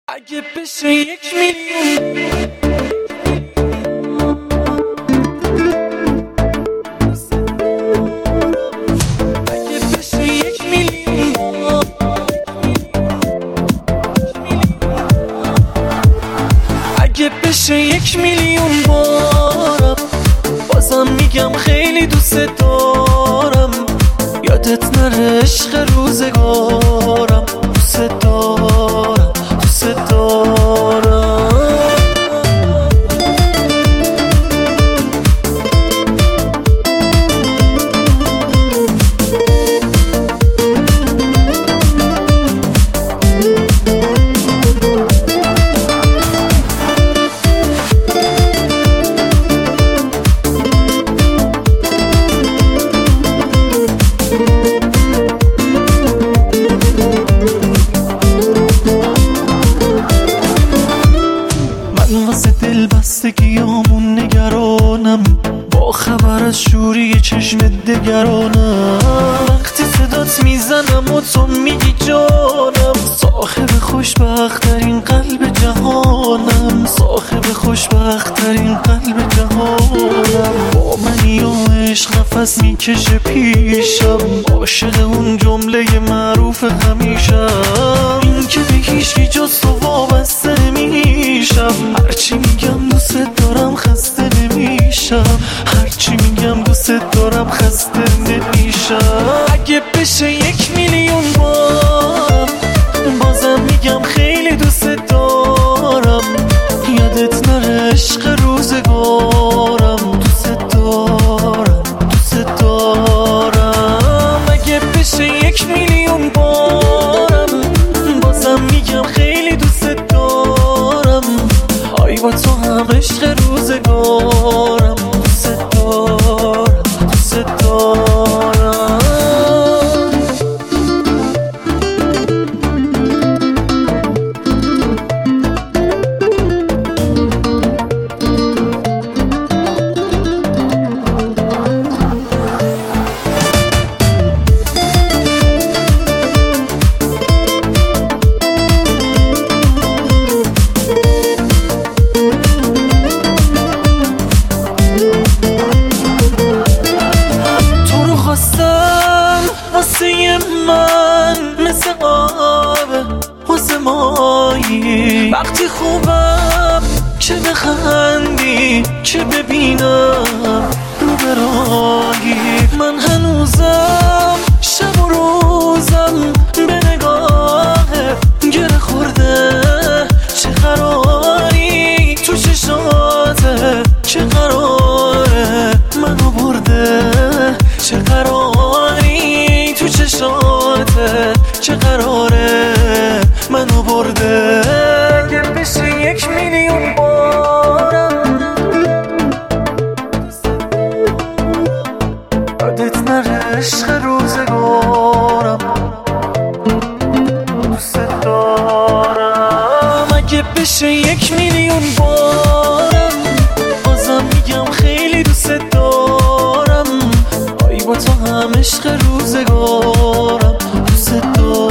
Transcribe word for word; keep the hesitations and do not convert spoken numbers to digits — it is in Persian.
اگه بشه یک میلیون اگه بشه یک میلیون اگه بشه یک میلیون بارم بازم میگم خیلی دوست دارم. یادت نره عشق روزگارم، دوست دارم دوست دارم. واسه دل بستگیامون نگرانم، با خبر از شوری چشم دگرانم. وقتی صدات میزنم و تو میگی جانم، صاحب خوشبخت‌ترین قلب جهانم، صاحب خوشبخت‌ترین قلب جهانم. با منی و عشق نفس میکشه پیشم، عاشق اون جمله معروف همیشم، این که به هیچکی جز تو وابسته نمیشم. هرچی میگم دوست دارم خسته نمیشم، هرچی میگم دوست دارم خسته نمیشم. اگه بشه یک میلیون بار بازم میگم خیلی دوست دارم. یادت نره عشق روزگارم، دوست دارم دوست دارم. اگه بشه یک میلیون بارم بازم میگم خیلی دوست دارم. آی با تو هم عشق روزگارم، دوست دارم دوست دارم. واسه من مثل آبه واسه مایی، وقتی خوبم چه بخندی چه ببینم رو برایی. من هنوزم شب و روزم به نگاهه گره خورده. چه قراری تو چشاته، چه قراره منو برده، چه قراری تو چشاته، چه قراره منو برده. اگه بشه یک میلیون بارم یادت نره عشق روزگارم، دوست دارم. اگه بشه یک میلیون بارم بازم میگم خیلی دوست دارم. آی با تو هم عشق روزگارم، دوست دارم.